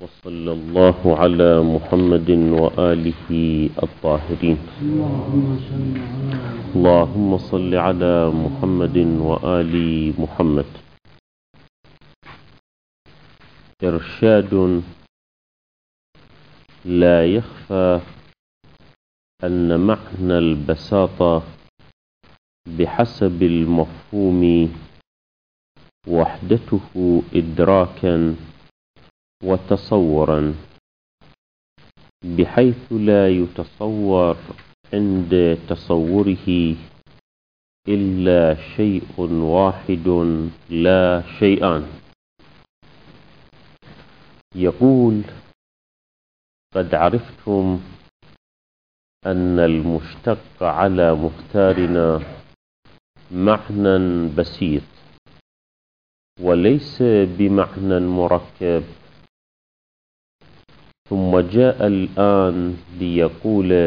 وصلى الله على محمد وآله الطاهرين. اللهم صل على محمد وآل محمد. إرشاد: لا يخفى أن معنى البساطة بحسب المفهوم وحدته إدراكا وتصورا، بحيث لا يتصور عند تصوره إلا شيء واحد لا شيئان. يقول: قد عرفتم أن المشتق على مختارنا معنى بسيط وليس بمعنى مركب. ثم جاء الآن ليقول: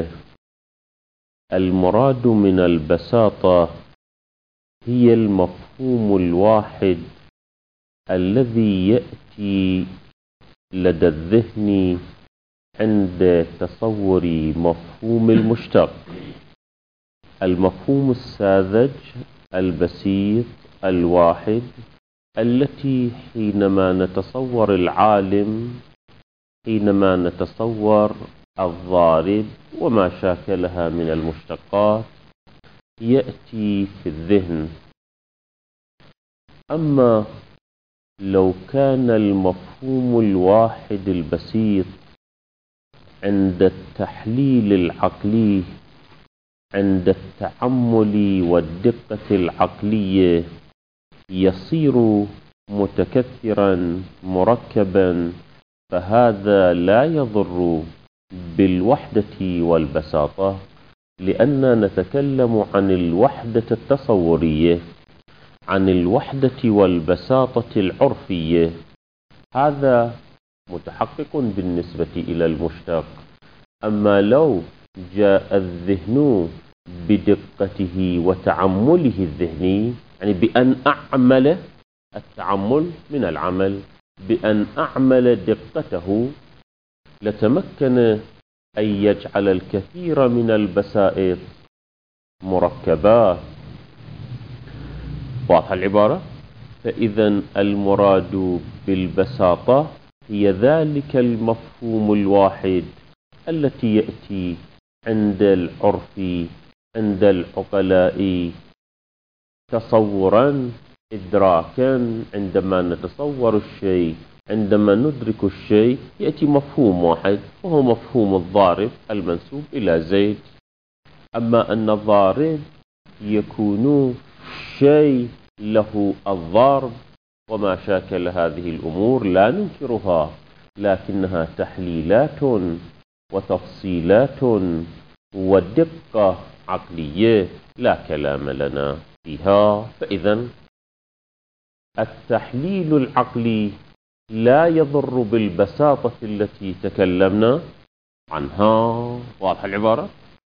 المراد من البساطة هي المفهوم الواحد الذي يأتي لدى الذهن عند تصور مفهوم المشتق. المفهوم الساذج البسيط الواحد التي حينما نتصور العالم، حينما نتصور الضارب وما شاكلها من المشتقات يأتي في الذهن. أما لو كان المفهوم الواحد البسيط عند التحليل العقلي، عند التأمل والدقة العقلية، يصير متكثرا مركبا، فهذا لا يضر بالوحدة والبساطة، لأننا نتكلم عن الوحدة التصورية، عن الوحدة والبساطة العرفية. هذا متحقق بالنسبة إلى المشتق. أما لو جاء الذهن بدقته وتعمله الذهني، يعني بأن أعمل التعمل من العمل، بأن أعمل دقته، لتمكن أن يجعل الكثير من البسائط مركبات. واضح العبارة؟ فإذا المراد بالبساطة هي ذلك المفهوم الواحد التي يأتي عند العرف، عند العقلاء تصورا إدراكا. عندما نتصور الشيء، عندما ندرك الشيء، يأتي مفهوم واحد وهو مفهوم الضارب المنسوب إلى زيد. أما أن الضارب يكون شيء له الضرب وما شاكل هذه الأمور لا ننكرها، لكنها تحليلات وتفصيلات ودقة عقلية لا كلام لنا فيها. فإذا التحليل العقلي لا يضر بالبساطة التي تكلمنا عنها. واضح العبارة؟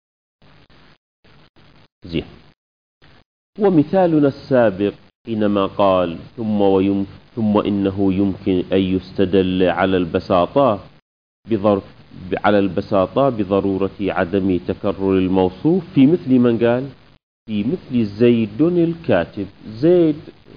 زين. ومثالنا السابق حينما قال ثم إنه يمكن أن يستدل على البساطة بضرورة عدم تكرر الموصوف في مثل من قال في مثل زيد الكاتب. زيد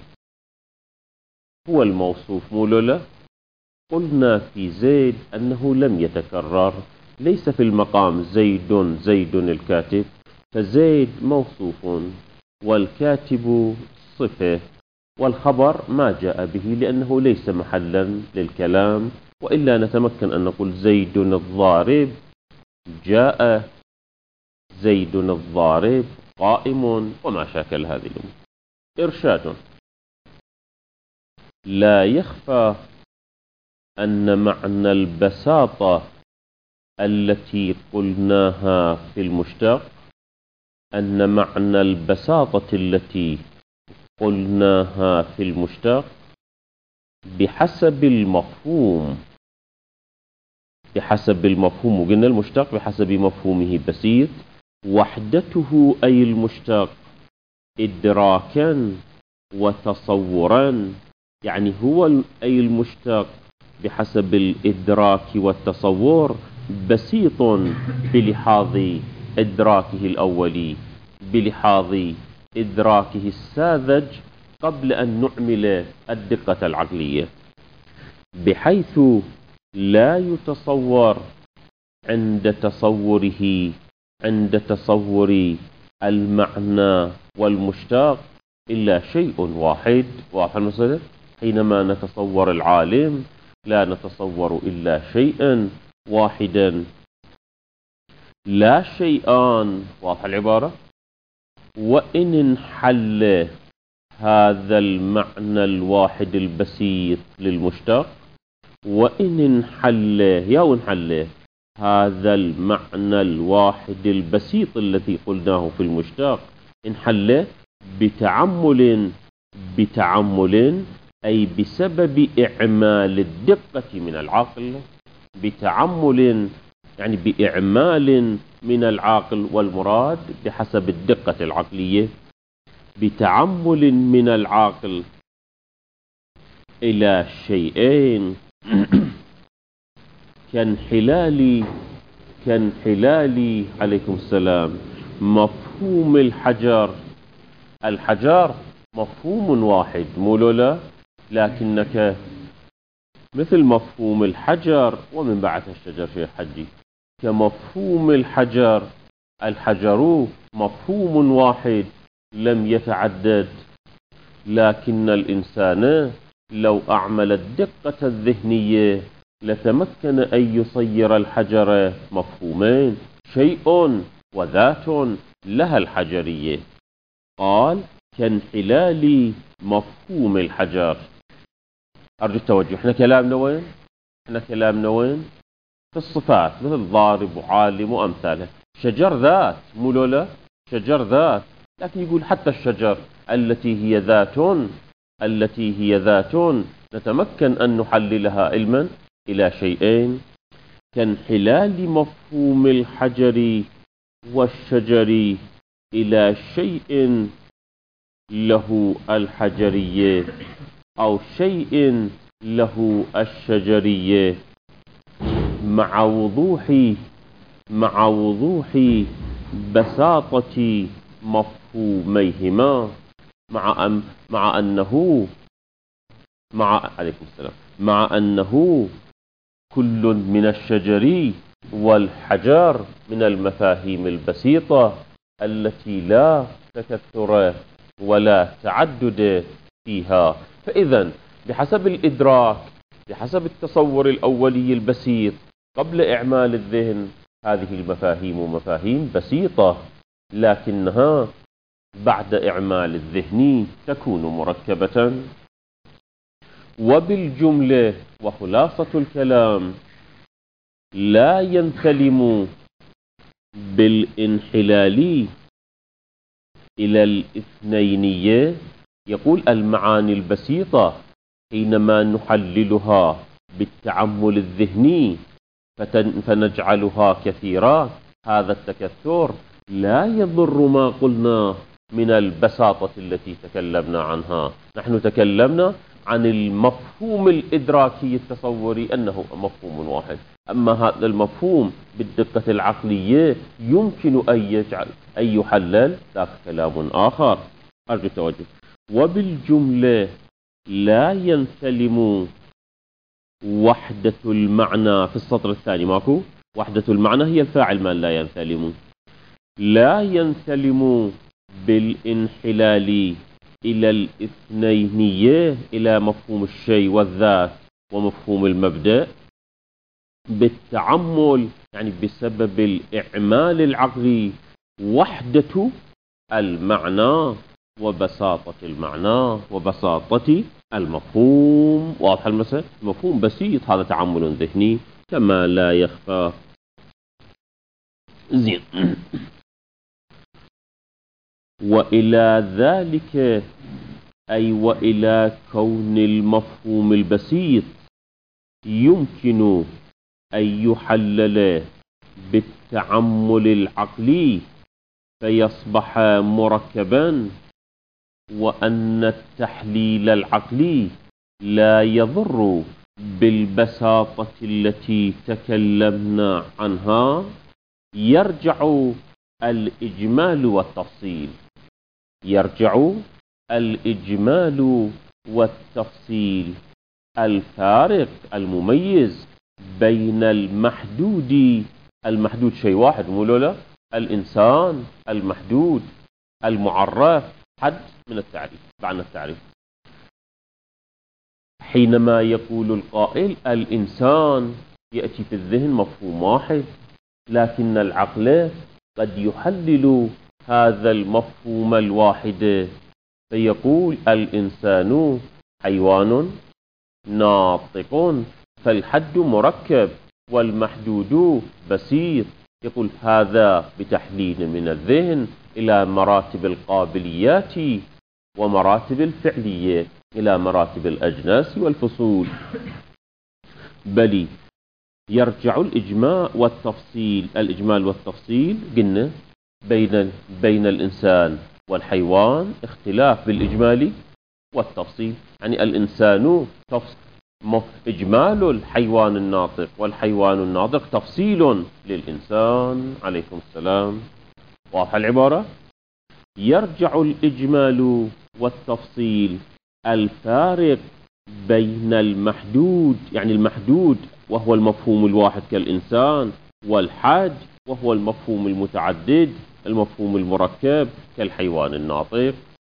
هو الموصوف مولولا. قلنا في زيد أنه لم يتكرر، ليس في المقام زيد الكاتب، فزيد موصوف والكاتب صفة، والخبر ما جاء به لأنه ليس محلا للكلام. وإلا نتمكن أن نقول زيد الضارب، جاء زيد الضارب قائم وما شاكل هذه الأمور. إرشاد: لا يخفى أن معنى البساطة التي قلناها في المشتق، أن معنى البساطة التي قلناها في المشتق بحسب المفهوم، وقلنا المشتق بحسب مفهومه بسيط، وحدته أي المشتق إدراكا وتصورا، يعني هو أي المشتق بحسب الإدراك والتصور بسيط بلحاظ إدراكه الأولي، بلحاظ إدراكه الساذج قبل أن نعمل الدقة العقلية، بحيث لا يتصور عند تصور المعنى والمشتاق إلا شيء واحد. واضح المسألة؟ حينما نتصور العالم لا نتصور إلا شيئا واحدا لا شيئان. واضح العبارة؟ وإن انحل هذا المعنى الواحد البسيط للمشتاق، وإن انحل هذا المعنى الواحد البسيط الذي قلناه في المشتاق، انحل بتعمل أي بسبب إعمال الدقة من العقل، بتعمل يعني بإعمال من العقل، والمراد بحسب الدقة العقلية بتعمل من العقل إلى شيئين كانحلال عليكم السلام مفهوم الحجر مفهوم واحد مو لا، لكنك مثل مفهوم الحجر ومن بعث الشجر في حجي، كمفهوم الحجر مفهوم واحد لم يتعدد، لكن الإنسان لو أعمل الدقة الذهنية لتمكن أن يصير الحجر مفهومين، شيء وذات لها الحجرية. قال كانحلال مفهوم الحجر. أرجو التوجه. احنا كلامنا وين؟ في الصفات، مثل ضارب وعالم وأمثاله. شجر ذات مو لا، شجر ذات، لكن يقول حتى الشجر التي هي ذات نتمكن أن نحللها علما إلى شيئين، كانحلال مفهوم الحجر والشجر إلى شيء له الحجرية أو شيء له الشجرية، مع وضوح بساطة مفهوميهما، مع أنه كل من الشجر والحجر من المفاهيم البسيطة التي لا تكثر ولا تعدد فيها. فإذا بحسب الإدراك، بحسب التصور الأولي البسيط قبل إعمال الذهن، هذه المفاهيم مفاهيم بسيطة، لكنها بعد إعمال الذهن تكون مركبة. وبالجملة وخلاصة الكلام، لا ينسلم بالانحلال إلى الاثنينية. يقول المعاني البسيطة حينما نحللها بالتعمل الذهني فنجعلها كثيرة، هذا التكثر لا يضر ما قلنا من البساطة التي تكلمنا عنها. نحن تكلمنا عن المفهوم الإدراكي التصوري أنه مفهوم واحد، أما هذا المفهوم بالدقة العقلية يمكن أن يحلل، ذاك كلام آخر. أرجو التوجه. وبالجملة لا ينسلم وحدة المعنى. في السطر الثاني ماكو وحدة المعنى، هي الفاعل من لا ينسلم بالانحلال إلى الاثنينية، إلى مفهوم الشيء والذات ومفهوم المبدأ، بالتعمل يعني بسبب الإعمال العقلي، وحدة المعنى وبساطة المعنى وبساطة المفهوم. واضح المسألة؟ مفهوم بسيط، هذا تعمل ذهني كما لا يخفى. زين. وإلى ذلك أي وإلى كون المفهوم البسيط يمكن أن يحلل بالتعمل العقلي فيصبح مركبا، وأن التحليل العقلي لا يضر بالبساطة التي تكلمنا عنها يرجع الإجمال والتفصيل. يرجع الإجمال والتفصيل. الفارق المميز بين المحدود شيء واحد مو لا، الإنسان المحدود المعرف حد من التعريف، معنى التعريف. حينما يقول القائل الإنسان يأتي في الذهن مفهوم واحد، لكن العقل قد يحلل هذا المفهوم الواحد فيقول الإنسان حيوان ناطق، فالحد مركب والمحدود بسيط. يقول هذا بتحليل من الذهن إلى مراتب القابليات ومراتب الفعلية، إلى مراتب الأجناس والفصول. بل يرجع الإجمال والتفصيل قلنا بين الإنسان والحيوان اختلاف بالإجمال والتفصيل. يعني الإنسان إجمال الحيوان الناطق، والحيوان الناطق تفصيل للإنسان. عليكم السلام. واضحة العبارة؟ يرجع الإجمال والتفصيل. الفارق بين المحدود، يعني المحدود وهو المفهوم الواحد كالإنسان، والحد وهو المفهوم المتعدد المفهوم المركب كالحيوان الناطق،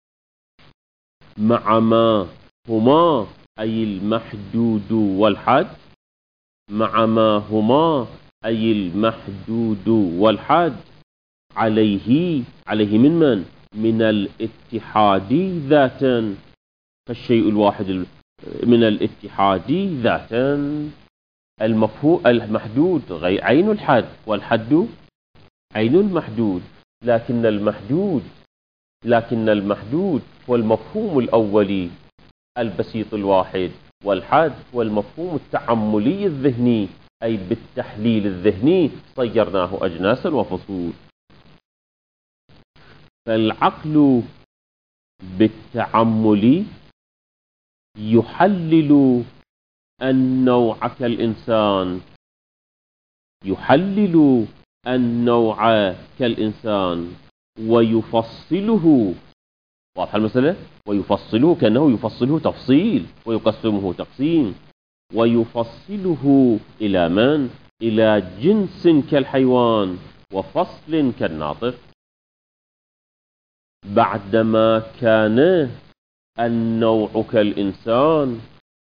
مع ما هما أي المحدود والحد، مع ما هما أي المحدود والحد عليه من الاتحاد ذاتا. فالشيء الواحد من الاتحاد ذاتا. المفهوم المحدود عين الحد، والحد عين المحدود، لكن المحدود هو المفهوم الأولي البسيط الواحد، والحد هو المفهوم التعملي الذهني، أي بالتحليل الذهني صيرناه أجناسا وفصول. فالعقل بالتعمل يحلل النوع كالإنسان، ويفصله. واضح المسألة؟ ويفصله كأنه يفصله تفصيل، ويقسمه تقسيم، ويفصله إلى من؟ إلى جنس كالحيوان وفصل كالناطق. بعدما كان النوع كالإنسان،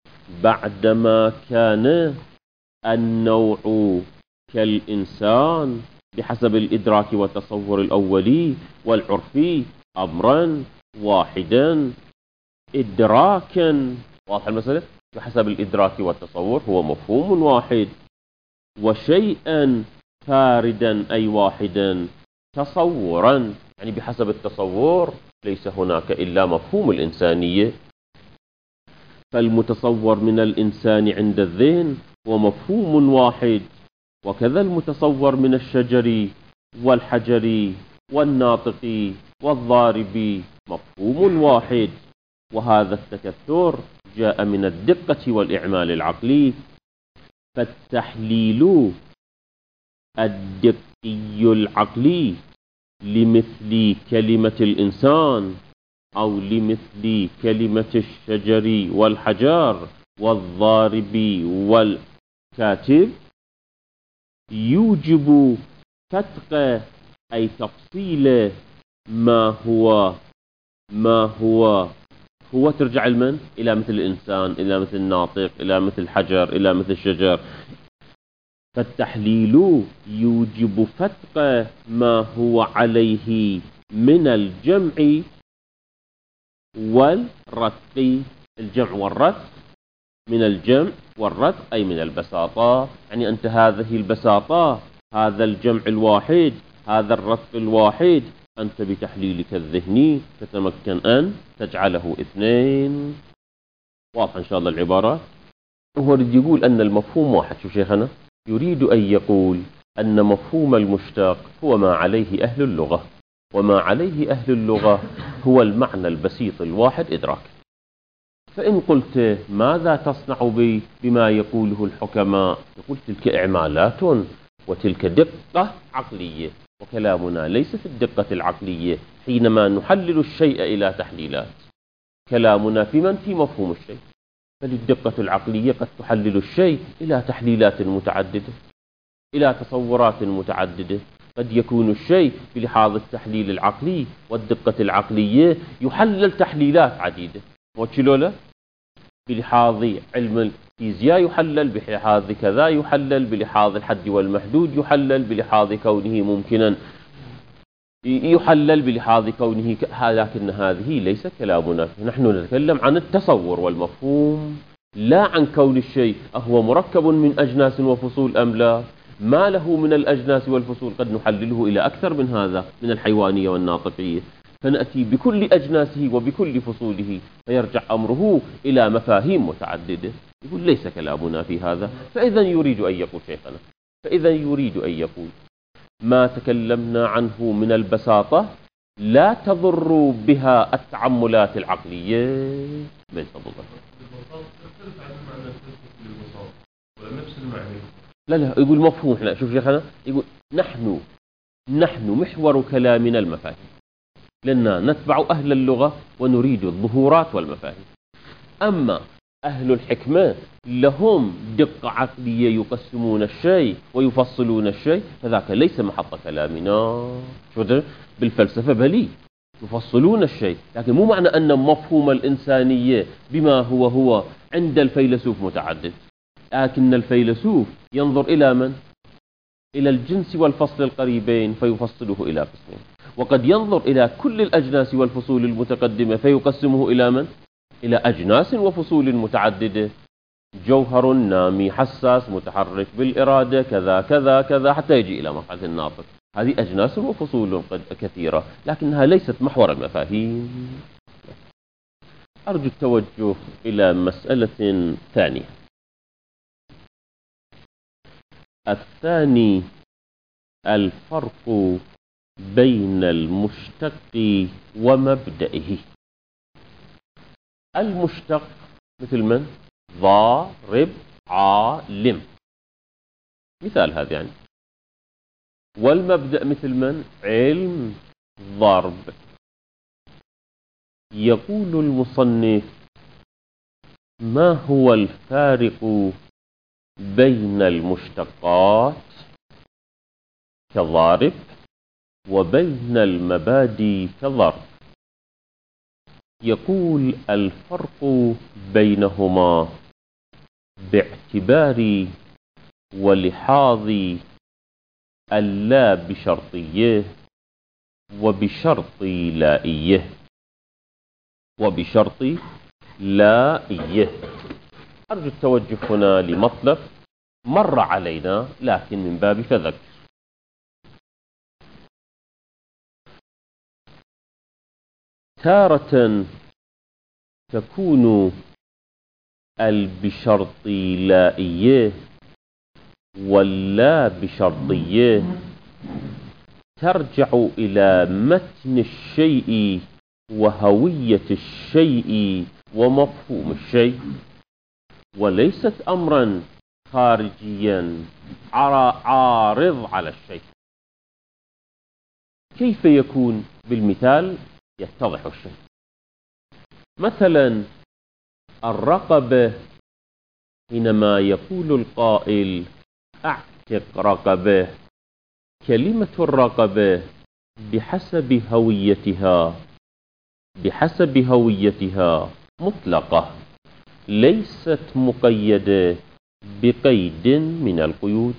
بحسب الإدراك والتصور الأولي والعرفي أمرا واحدا إدراكا. واضح المسألة؟ بحسب الإدراك والتصور هو مفهوم واحد، وشيئا فاردا أي واحدا تصورا، يعني بحسب التصور ليس هناك إلا مفهوم الإنسانية. فالمتصور من الإنسان عند الذهن هو مفهوم واحد، وكذا المتصور من الشجر والحجر والناطق والضارب مفهوم واحد. وهذا التكثر جاء من الدقة والإعمال العقلي. فالتحليل الدقي العقلي لمثل كلمة الإنسان أو لمثل كلمة الشجر والحجر والضارب والكاتب يوجب فتق أي تفصيل ما هو ترجع المن إلى مثل الإنسان، إلى مثل الناطق، إلى مثل الحجر، إلى مثل الشجر. فالتحليل يوجب فتق ما هو عليه من الجمع والرتق. الجمع والرتق، من الجمع والرتق أي من البساطة. يعني أنت هذه البساطة، هذا الجمع الواحد، هذا الرتق الواحد، أنت بتحليلك الذهني تتمكن أن تجعله اثنين. واضح إن شاء الله العبارة؟ هو يريد يقول أن المفهوم واحد. شوف شيخنا يريد أن يقول أن مفهوم المشتق هو ما عليه أهل اللغة، وما عليه أهل اللغة هو المعنى البسيط الواحد إدراك. فإن قلت ماذا تصنع بما يقوله الحكماء، يقول تلك إعمالات وتلك دقة عقلية، وكلامنا ليس في الدقة العقلية حينما نحلل الشيء إلى تحليلات، كلامنا في مفهوم الشيء. فالدقة العقلية قد تحلل الشيء إلى تحليلات متعددة، إلى تصورات متعددة. قد يكون الشيء بلحاظ التحليل العقلي والدقة العقلية يحلل تحليلات عديدة، وشلولا بلحاظ علم الفيزياء يحلل، بلحاظ كذا يحلل، بلحاظ الحد والمحدود يحلل، بلحاظ كونه ممكنا يحلل، بلحاظ كونه لكن هذه ليس كلامنا. نحن نتكلم عن التصور والمفهوم، لا عن كون الشيء أهو مركب من أجناس وفصول أم لا. ما له من الأجناس والفصول قد نحلله إلى أكثر من هذا، من الحيوانية والناطقية، فنأتي بكل أجناسه وبكل فصوله، فيرجع أمره إلى مفاهيم متعددة. يقول ليس كلامنا في هذا. فإذا يريد أن يقول شيخنا، فإذا يريد أن يقول ما تكلمنا عنه من البساطة لا تضر بها التعملات العقلية. من فضل لا يقول مفهوم. احنا شوف شيخنا، يقول نحن محور كلامنا المفاهيم، لأننا نتبع أهل اللغة ونريد الظهورات والمفاهيم. أما أهل الحكمة لهم دقة عقلية، يقسمون الشيء ويفصلون الشيء، فذاك ليس محط كلامنا. بالفلسفة بلي يفصلون الشيء، لكن مو معنى أن مفهوم الإنسانية بما هو عند الفيلسوف متعدد، لكن الفيلسوف ينظر إلى من؟ إلى الجنس والفصل القريبين فيفصله إلى قسمين، وقد ينظر إلى كل الأجناس والفصول المتقدمة فيقسمه إلى من؟ إلى أجناس وفصول متعددة، جوهر نامي حساس متحرك بالإرادة كذا كذا كذا، حتى يجي إلى مرحلة الناطق. هذه أجناس وفصول كثيرة، لكنها ليست محور المفاهيم. أرجو التوجه إلى مسألة ثانية. الثاني الفرق بين المشتق ومبدئه. المشتق مثل من؟ ضارب عالم، مثال هذا يعني. والمبدأ مثل من؟ علم ضرب. يقول المصنف ما هو الفارق بين المشتقات كضارب وبين المبادئ كضرب؟ يقول الفرق بينهما باعتبار ولحاظ اللا بشرطية وبشرط لائية. وبشرط لائية. أرجو التوجه هنا لمطلب مر علينا لكن من باب تذكر. تارة تكون البشرطيلائية واللا بشرطية ترجع إلى متن الشيء وهوية الشيء ومفهوم الشيء، وليست أمرا خارجيا عارض على الشيء. كيف يكون؟ بالمثال يتضح الشيء. مثلا الرقبة، حينما يقول القائل أعتق رقبة، كلمة الرقبة بحسب هويتها مطلقة، ليست مقيدة بقيد من القيود،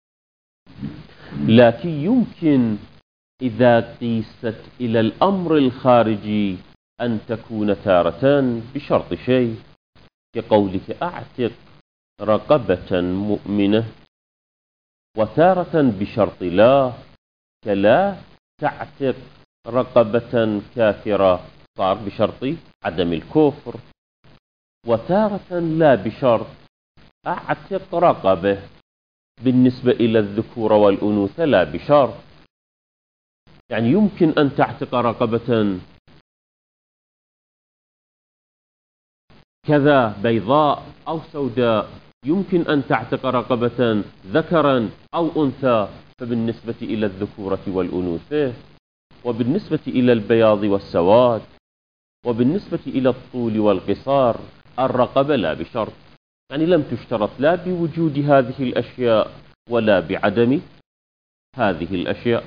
لكن يمكن إذا قيست إلى الأمر الخارجي أن تكون تارة بشرط شيء، كقولك أعتق رقبة مؤمنة، وتارة بشرط لا، كلا تعتق رقبة كافرة، صار بشرط عدم الكفر. وتارة لا بشرط، أعتق رقبة بالنسبة إلى الذكور والأنوثة لا بشرط. يعني يمكن أن تعتق رقبة كذا بيضاء أو سوداء، يمكن أن تعتق رقبة ذكرا أو أنثى، فبالنسبة إلى الذكورة والأنوثة، وبالنسبة إلى البياض والسواد، وبالنسبة إلى الطول والقصار، الرقبة لا بشرط، يعني لم تشترط لا بوجود هذه الأشياء ولا بعدم هذه الأشياء.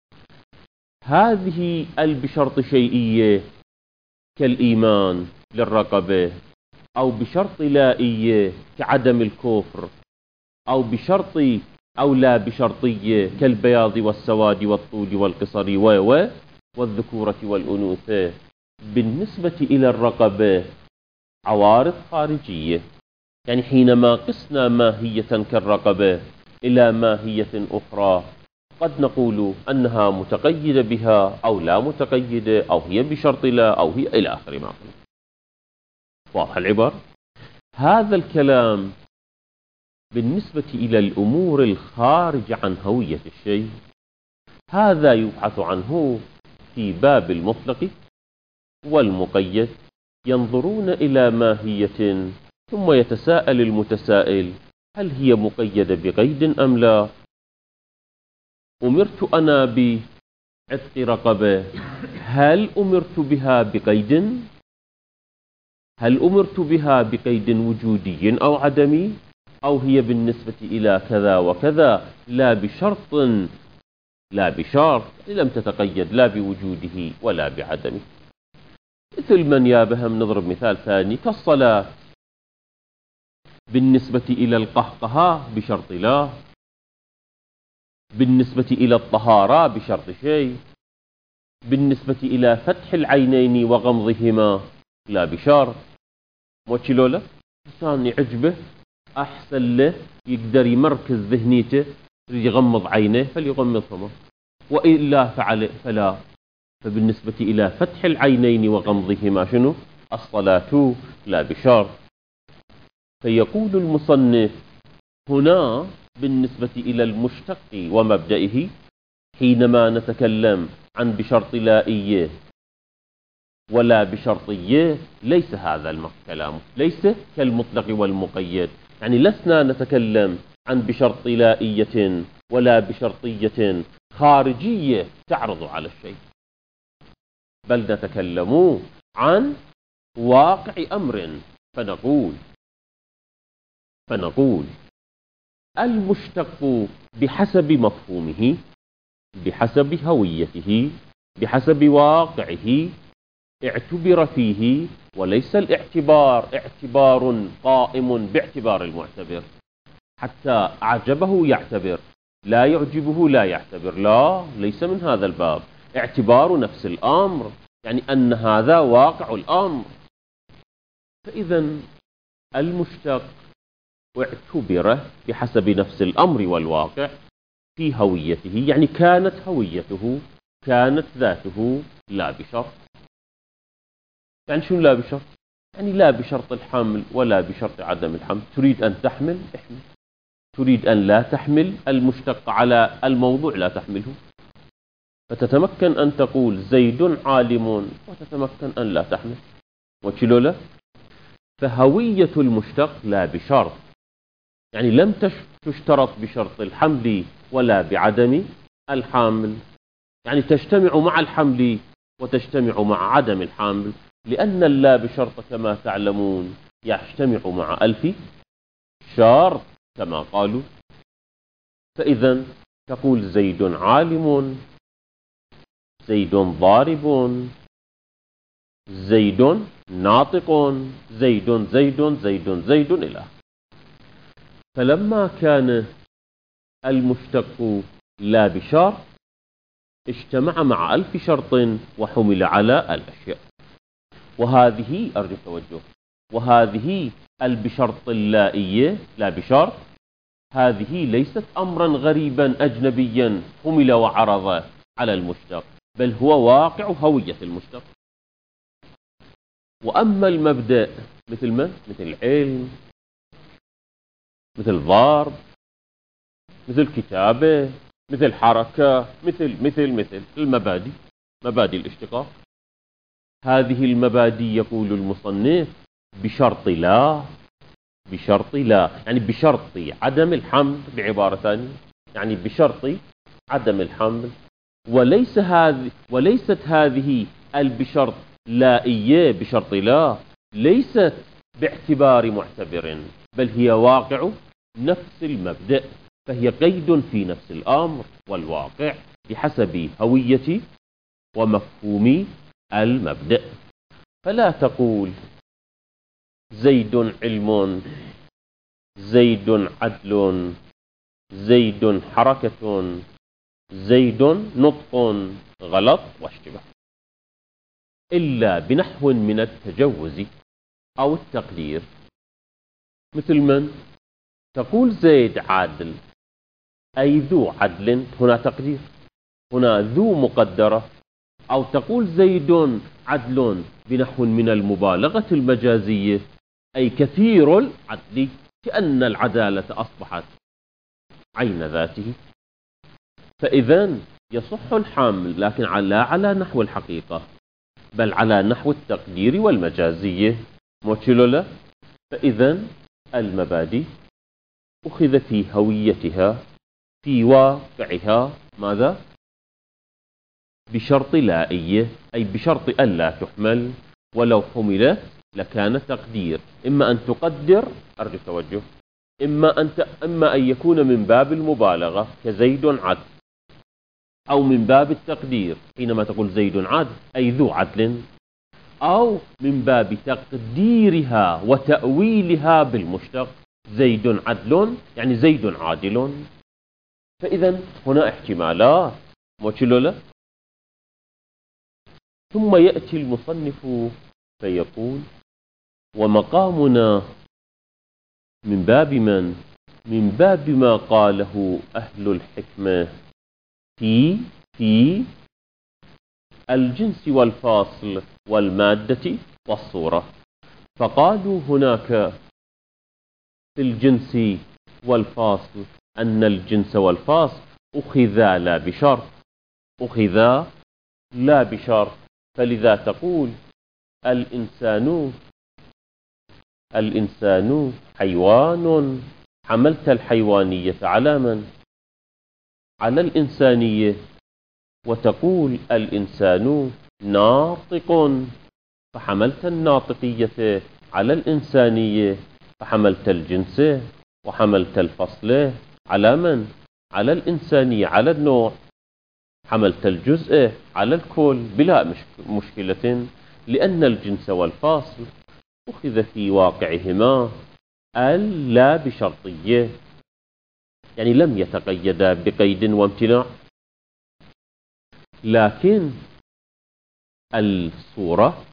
هذه بشرط شيئية كالإيمان للرقبة، أو بشرط لائية كعدم الكفر، أو بشرط أو لا بشرطية كالبياض والسواد والطول والقصر والذكورة والأنوثة. بالنسبة إلى الرقبة عوارض خارجية، يعني حينما قسنا ماهية كالرقبة إلى ماهية أخرى، قد نقول أنها متقيدة بها أو لا متقيدة، أو هي بشرط لا، أو هي إلى آخر ما قلنا. واضح العبر؟ هذا الكلام بالنسبة إلى الأمور الخارجة عن هوية الشيء، هذا يبحث عنه في باب المطلق والمقيد. ينظرون إلى ماهية ثم يتساءل المتسائل: هل هي مقيدة بقيد أم لا؟ أمرت أنا بعتق رقبة، هل أمرت بها بقيد؟ هل أمرت بها بقيد وجودي أو عدمي؟ أو هي بالنسبة إلى كذا وكذا لا بشرط، لم تتقيد لا بوجوده ولا بعدمه. مثل من يابهم، نضرب مثال ثاني كالصلاة، بالنسبة إلى القهقهة بشرط لا، بالنسبة إلى الطهارة بشرط شيء، بالنسبة إلى فتح العينين وغمضهما لا بشرط. موشلولا إنسان يعجبه أحسن له يقدر يمركز ذهنيته، يغمض عينه فليغمضهما، وإلا فلا. فبالنسبة إلى فتح العينين وغمضهما شنو؟ الصلاة لا بشرط. فيقول المصنف هنا بالنسبة إلى المشتق ومبدئه، حينما نتكلم عن بشرط لائية ولا بشرطية، ليس هذا الكلام، ليس كالمطلق والمقيد. يعني لسنا نتكلم عن بشرط لائية ولا بشرطية خارجية تعرض على الشيء، بل نتكلم عن واقع أمر. فنقول المشتق بحسب مفهومه، بحسب هويته، بحسب واقعه، اعتبر فيه، وليس الاعتبار اعتبار قائم باعتبار المعتبر، حتى أعجبه يعتبر، لا يعجبه لا يعتبر، لا، ليس من هذا الباب. اعتبار نفس الأمر، يعني أن هذا واقع الأمر. فإذا المشتق اعتبر بحسب نفس الأمر والواقع في هويته، يعني كانت هويته، كانت ذاته لا بشرط. يعني شنو لا بشرط؟ يعني لا بشرط الحمل ولا بشرط عدم الحمل. تريد أن تحمل احمل، تريد أن لا تحمل، المشتق على الموضوع لا تحمله، فتتمكن أن تقول زيد عالم، وتتمكن أن لا تحمل. وشلولا؟ فهوية المشتق لا بشرط، يعني لم تشترط بشرط الحمل ولا بعدم الحامل، يعني تجتمع مع الحمل وتجتمع مع عدم الحامل، لأن اللا بشرط كما تعلمون يجتمع مع ألف شرط كما قالوا. فإذا تقول زيد عالم، زيد ضارب، زيد ناطق، زيد إلى. فلما كان المشتق لا بشرط اجتمع مع ألف شرط وحمل على الأشياء. وهذه أرجو التوجه، وهذه البشرط اللائية لا بشرط، هذه ليست أمرا غريبا أجنبيا حمل وعرض على المشتق، بل هو واقع هوية المشتق. وأما المبدأ مثل من؟ مثل علم، مثل ضرب، مثل كتابة، مثل حركة، مثل المبادئ، مبادئ الاشتقاق. هذه المبادئ يقول المصنف بشرط لا، بشرط لا يعني بشرط عدم الحمل، بعبارة ثانية يعني بشرط عدم الحمل. وليست هذه البشرط لائية بشرط لا، ليست باعتبار معتبر، بل هي واقع نفس المبدأ، فهي قيد في نفس الأمر والواقع بحسب هوية ومفهوم المبدأ. فلا تقول زيد علم، زيد عدل، زيد حركة، زيد نطق، غلط واشتباه، إلا بنحو من التجوز أو التقدير. مثل من تقول زيد عادل، أي ذو عدل، هنا تقدير، هنا ذو مقدرة. أو تقول زيد عدل بنحو من المبالغة المجازية، أي كثير العدل، كأن العدالة أصبحت عين ذاته. فإذا يصح الحمل، لكن لا على نحو الحقيقة، بل على نحو التقدير والمجازية. موتشيلولا. فإذا المبادئ أخذ في هويتها في واقعها ماذا؟ بشرط لائية، أي بشرط ألا تحمل، ولو حملت لكان تقدير، إما أن تقدر، أرجو التوجه، إما أن يكون من باب المبالغة كزيد عدل، أو من باب التقدير حينما تقول زيد عدل أي ذو عدل، أو من باب تقديرها وتأويلها بالمشتق، زيد عدل يعني زيد عادل. فإذا هنا احتمالات. موتشيلولا. ثم يأتي المصنف فيقول: ومقامنا من باب من؟ من باب ما قاله أهل الحكمة في الجنس والفاصل والمادة والصورة. فقالوا هناك في الجنس والفاصل أن الجنس والفاصل أخذا لا بشرط، أخذا لا بشرط، فلذا تقول الإنسان حيوان، حملت الحيوانية على من؟ على الإنسانية. وتقول الإنسان ناطق، فحملت الناطقية على الإنسانية، فحملت الجنس وحملت الفصل على من؟ على الإنسانية، على النوع، حملت الجزء على الكل بلا مشكلة، لأن الجنس والفاصل أخذ في واقعهما اللا بشرطية، يعني لم يتقيدا بقيد وامتناع. لكن الصورة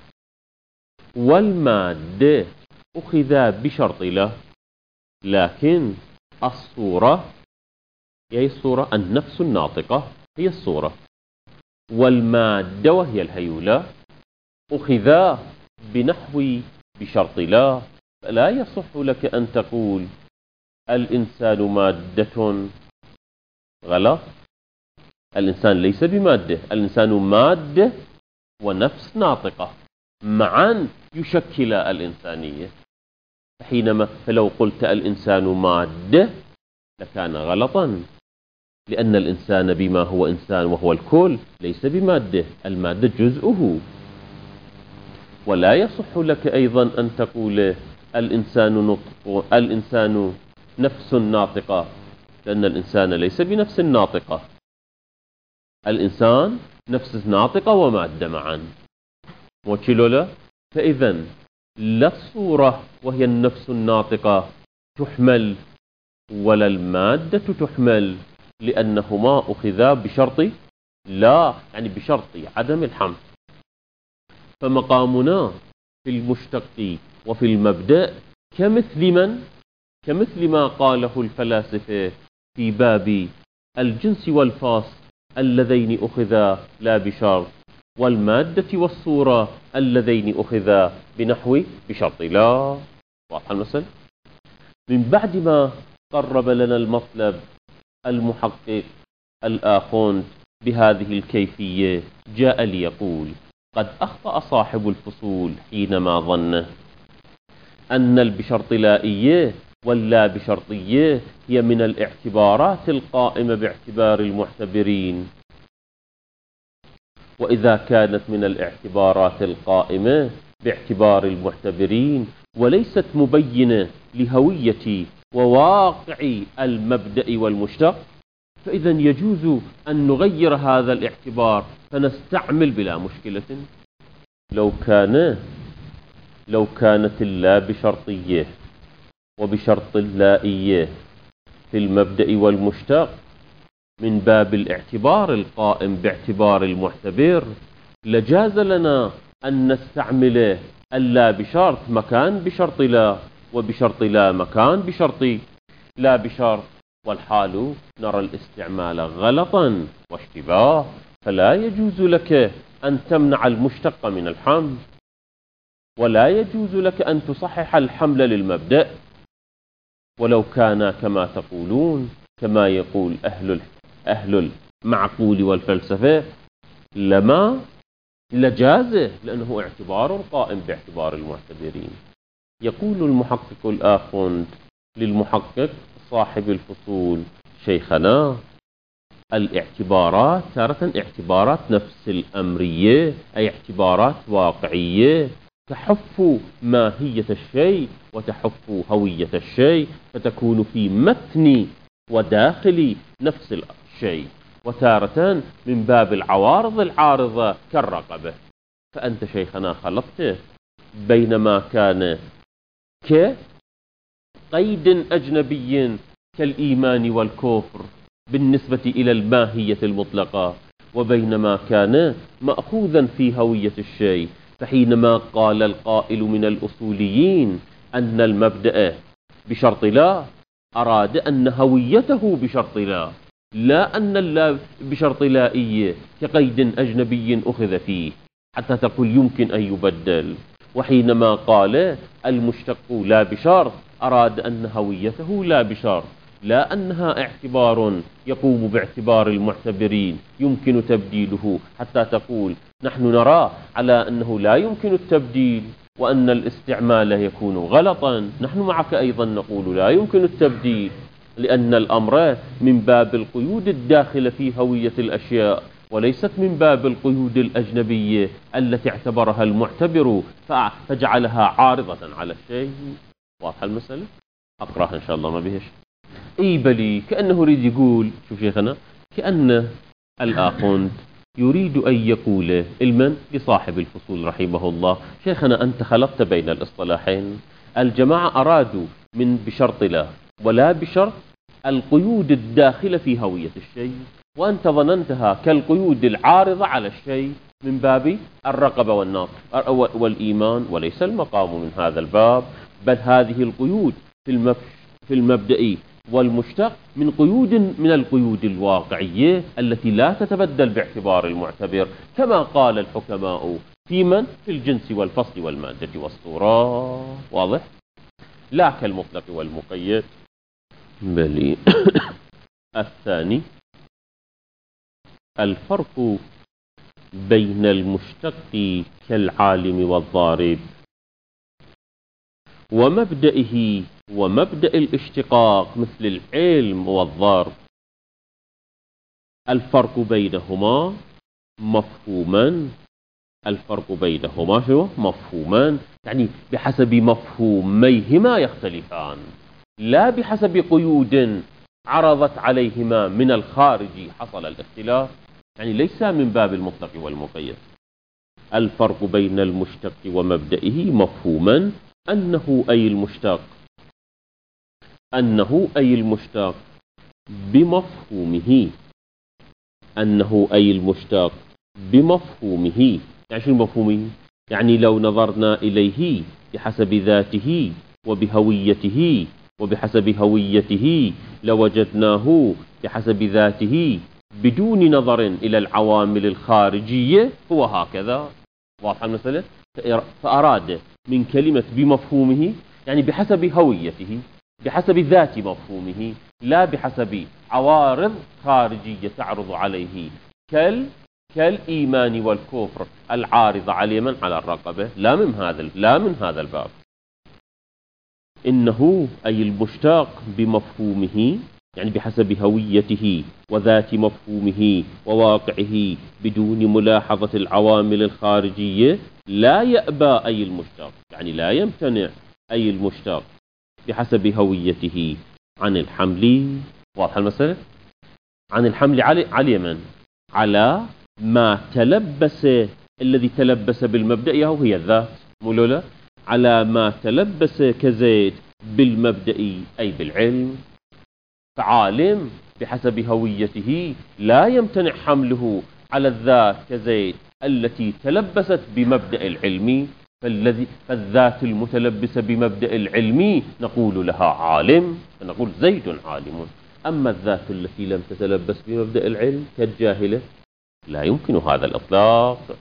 والمادة أخذا بشرط لا، لكن الصورة هي الصورة، النفس الناطقة هي الصورة، والمادة وهي الهيولة أخذا بنحو بشرط لا. فلا يصح لك أن تقول الإنسان مادة، غلط. الإنسان ليس بمادة، الإنسان مادة ونفس ناطقة معا يشكل الإنسانية. فلو قلت الإنسان مادة لكان غلطا، لأن الإنسان بما هو إنسان وهو الكل ليس بمادة، المادة جزءه. ولا يصح لك أيضا أن تقول الإنسان نفس ناطقة، لأن الإنسان ليس بنفس ناطقة، الإنسان نفس ناطقة ومادة معا. موتشيلولا. فإذا لا الصورة وهي النفس الناطقة تحمل، ولا المادة تحمل، لأنهما أخذا بشرط لا، يعني بشرط عدم الحمل. فمقامنا في المشتق وفي المبدأ كمثل ما قاله الفلاسفة في باب الجنس والفاصل اللذين أخذا لا بشرط، والمادة والصورة اللذين أخذا بنحو بشرط لا. واضح المثل؟ من بعد ما قرب لنا المطلب المحقق الآخوند بهذه الكيفية، جاء ليقول: قد أخطأ صاحب الفصول حينما ظن أن البشرطلائية واللا بشرطية هي من الاعتبارات القائمة باعتبار المعتبرين. وإذا كانت من الاعتبارات القائمة باعتبار المعتبرين وليست مبينة لهوية وواقع المبدأ والمشتق، فإذا يجوز أن نغير هذا الاعتبار فنستعمل بلا مشكلة. لو كانت اللا بشرطية وبشرط اللائية في المبدأ والمشتق من باب الاعتبار القائم باعتبار المعتبر، لجاز لنا أن نستعمل اللا بشرط مكان بشرط لا، وبشرط لا مكان بشرط لا بشرط، والحال نرى الاستعمال غلطا واشتباه، فلا يجوز لك أن تمنع المشتق من الحمل، ولا يجوز لك أن تصحح الحمل للمبدأ. ولو كان كما تقولون، كما يقول أهل المعقول والفلسفة، لما لجازه، لأنه اعتبار قائم باعتبار المعتبرين. يقول المحقق الآخوند للمحقق صاحب الفصول: شيخنا، الاعتبارات تارة اعتبارات نفس الأمرية، أي اعتبارات واقعية تحف ماهية الشيء وتحف هوية الشيء، فتكون في متن وداخل نفس الشيء، وتارة من باب العوارض العارضة كالرقبة. فأنت شيخنا خلطت بين ما كان كقيد أجنبي كالإيمان والكفر بالنسبة إلى الماهية المطلقة، وبين ما كان مأخوذا في هوية الشيء. فحينما قال القائل من الأصوليين أن المبدأ بشرط لا، أراد أن هويته بشرط لا، لا أن اللا بشرط لائية كقيد أجنبي أخذ فيه حتى تقول يمكن أن يبدل. وحينما قال المشتق لا بشرط، أراد أن هويته لا بشرط، لا أنها اعتبار يقوم باعتبار المعتبرين يمكن تبديله، حتى تقول نحن نرى على أنه لا يمكن التبديل وأن الاستعمال يكون غلطا. نحن معك أيضا نقول لا يمكن التبديل، لأن الأمر من باب القيود الداخلة في هوية الأشياء، وليست من باب القيود الأجنبية التي اعتبرها المعتبر فجعلها عارضة على الشيء. واضح المسألة؟ أقرأها إن شاء الله ما بيهش. اي بلي، كأنه يريد يقول، شوف شيخنا، كأن الآخوند يريد أن يقول علما لصاحب الفصول رحمه الله: شيخنا أنت خلطت بين الإصطلاحين. الجماعة أرادوا من بشرط لا ولا بشرط القيود الداخلة في هوية الشيء، وأنت ظننتها كالقيود العارضة على الشيء من باب الرقبة والإيمان، وليس المقام من هذا الباب، بل هذه القيود في المبدئي والمشتق من القيود الواقعية التي لا تتبدل باعتبار المعتبر، كما قال الحكماء في الجنس والفصل والمادة والصورة. واضح؟ لا كالمطلق والمقيد. بل الثاني الفرق بين المشتق كالعالم والضارب ومبدئه ومبدأ الاشتقاق مثل العلم والضرب. الفرق بينهما مفهوما. الفرق بينهما شو؟ مفهوما، يعني بحسب مفهوميهما يختلفان، لا بحسب قيود عرضت عليهما من الخارج حصل الاختلاف، يعني ليس من باب المطلق والمقيد. الفرق بين المشتق ومبدئه مفهوما، أنه أي المشتق بمفهومه. أنه أي المشتق بمفهومه. يعني شو مفهومه؟ يعني لو نظرنا إليه بحسب ذاته وبهويته وبحسب هويته لوجدناه بحسب ذاته بدون نظر إلى العوامل الخارجية هو هكذا. واضح المسألة؟ فأراد من كلمة بمفهومه يعني بحسب هويته، بحسب ذات مفهومه، لا بحسب عوارض خارجية تعرض عليه كالإيمان والكفر العارضة على من على الرقبة، لا من هذا الباب. إنه أي المشتق بمفهومه، يعني بحسب هويته وذات مفهومه وواقعه بدون ملاحظة العوامل الخارجية، لا يأبى أي المشتق، يعني لا يمتنع أي المشتق بحسب هويته عن الحمل. واضح المسألة؟ عن الحمل على من؟ على ما تلبس، الذي تلبس بالمبدأ هي الذات، مولولا على ما تلبس كزيد بالمبدأ أي بالعلم. فعالم بحسب هويته لا يمتنع حمله على الذات كزيد التي تلبست بمبدأ العلم، فالذات المتلبسة بمبدأ العلم نقول لها عالم، فنقول زيد عالم. أما الذات التي لم تتلبس بمبدأ العلم كالجاهلة لا يمكن هذا الإطلاق.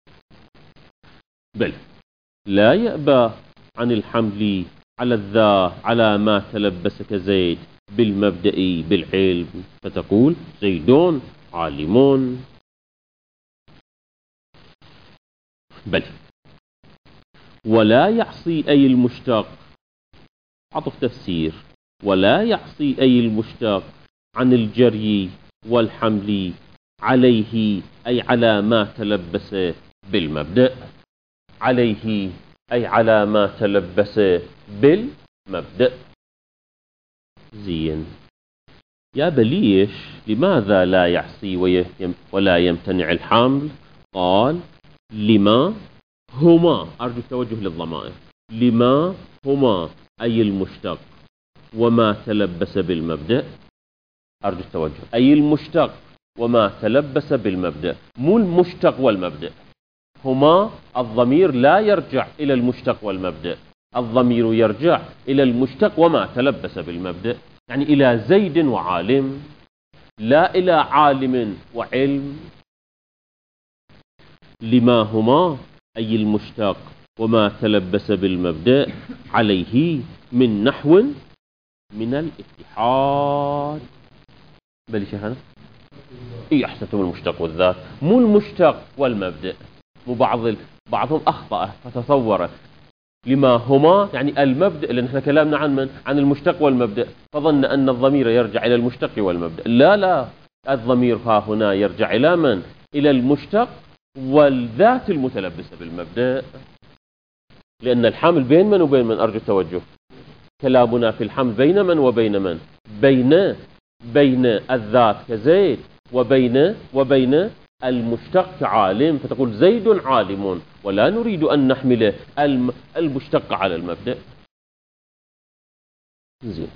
بل لا يأبى عن الحمل على الذات على ما تلبس كزيد بالمبدأ بالعلم، فتقول زيد عالم. بل ولا يعصي أي المشتق، عطف تفسير، ولا يعصي أي المشتق عن الجري والحمل عليه أي على ما تلبس بالمبدأ، عليه أي على ما تلبس بالمبدأ. زين يا بليش، لماذا لا يعصي ولا يمتنع الحمل؟ قال لما هما، أرجو التوجه للضمائر، لما هما أي المشتق وما تلبس بالمبدأ. أرجو التوجه، أي المشتق وما تلبس بالمبدأ، مو المشتق والمبدأ. هما الضمير لا يرجع إلى المشتق والمبدأ، الضمير يرجع إلى المشتق وما تلبس بالمبدأ، يعني إلى زيد وعالم، لا إلى عالم وعلم. لما هما أي المشتق وما تلبس بالمبدأ عليه من نحو من الاتحاد. بل شيخنا أحسنتم، المشتق والذات، مو المشتق والمبدأ. مو بعضهم أخطأ فتصور لما هما يعني المبدأ، لأن احنا كلامنا عن من؟ عن المشتق والمبدأ، فظن أن الضمير يرجع إلى المشتق والمبدأ. لا، الضمير ها هنا يرجع إلى من؟ إلى المشتق والذات المتلبسة بالمبدأ، لأن الحمل بين من وبين من؟ أرجو التوجه، كلامنا في الحمل بين من وبين من؟ بين الذات كزيد وبين المشتق كعالم، فتقول زيد عالم، ولا نريد أن نحمل المشتق على المبدأ. زين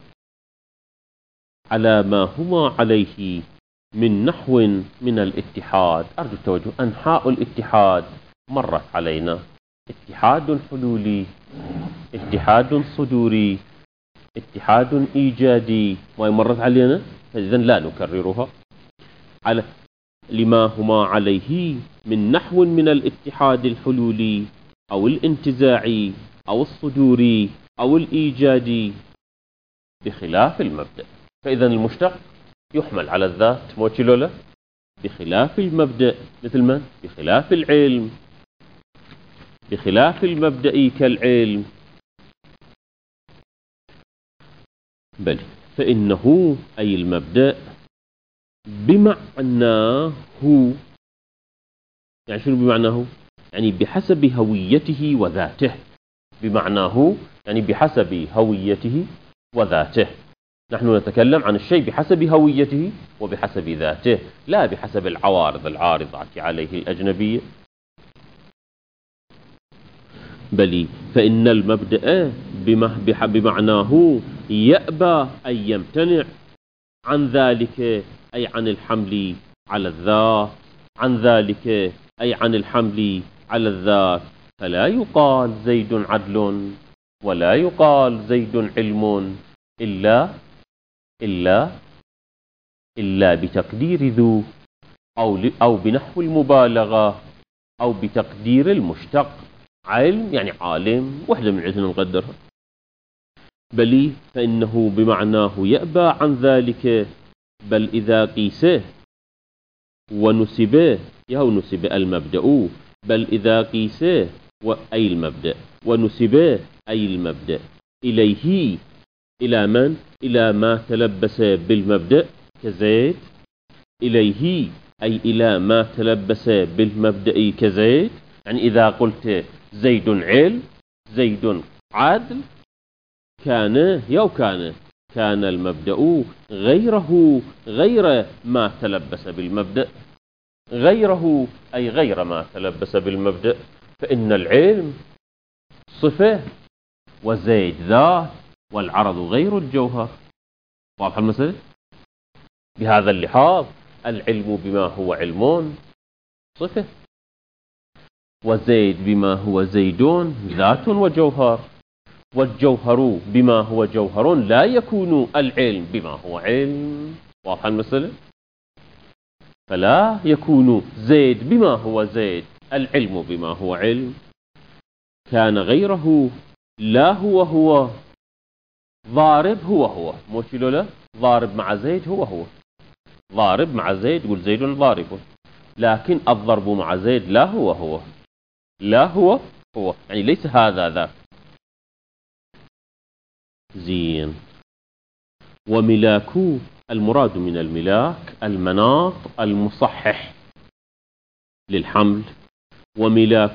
على ما هما عليه من نحو من الاتحاد. أرجو التوجه، أنحاء الاتحاد مرت علينا، اتحاد حلولي، اتحاد صدوري، اتحاد إيجادي، ما مرت علينا، فإذا لا نكررها. على لما هما عليه من نحو من الاتحاد الحلولي أو الانتزاعي أو الصدوري أو الإيجادي بخلاف المبدأ. فإذا المشتق يحمل على الذات موتشيلولا بخلاف المبدأ، مثل من؟ بخلاف العلم، بخلاف المبدأ كالعلم. بل فإنه أي المبدأ بمعناه، يعني شنو بمعناه؟ يعني بحسب هويته وذاته. بمعناه يعني بحسب هويته وذاته. نحن نتكلم عن الشيء بحسب هويته وبحسب ذاته، لا بحسب العوارض العارضة عليه الأجنبية. بل فإن المبدأ بمعناه يأبى أن يمتنع عن ذلك، أي عن الحمل على الذات، عن ذلك أي عن الحمل على الذات. فلا يقال زيد عدل ولا يقال زيد علم إلا بتقدير ذو أو بنحو المبالغة أو بتقدير المشتق. علم يعني عالم، وحدة من عندنا نقدرها. بل فإنه بمعناه يأبى عن ذلك. بل إذا قيسه ونسبه، نسب المبدأ، بل إذا قيسه أي المبدأ ونسبه أي المبدأ إليه إلى من؟ إلى ما تلبس بالمبدأ كزيد. إليه أي إلى ما تلبس بالمبدأ كزيد. يعني إذا قلت زيد علم، زيد عدل، كان المبدأ غير ما تلبس بالمبدأ، غيره أي غير ما تلبس بالمبدأ. فإن العلم صفة وزيد ذات والعرض غير الجوهر. واضح المثل؟ بهذا اللحاظ العلم بما هو علم صفة، وزيد بما هو زيد ذات وجوهر، والجوهر بما هو جوهر لا يكون العلم بما هو علم. واضح المثل؟ فلا يكون زيد بما هو زيد، العلم بما هو علم. كان غيره لا هو ضارب هو مو شلو له ضارب مع زيد هو ضارب مع زيد يقول زيد ضارب، لكن الضرب مع زيد لا هو لا هو يعني ليس هذا ذاك. زين. وملاك المراد من الملاك المناط المصحح للحمل. وملاك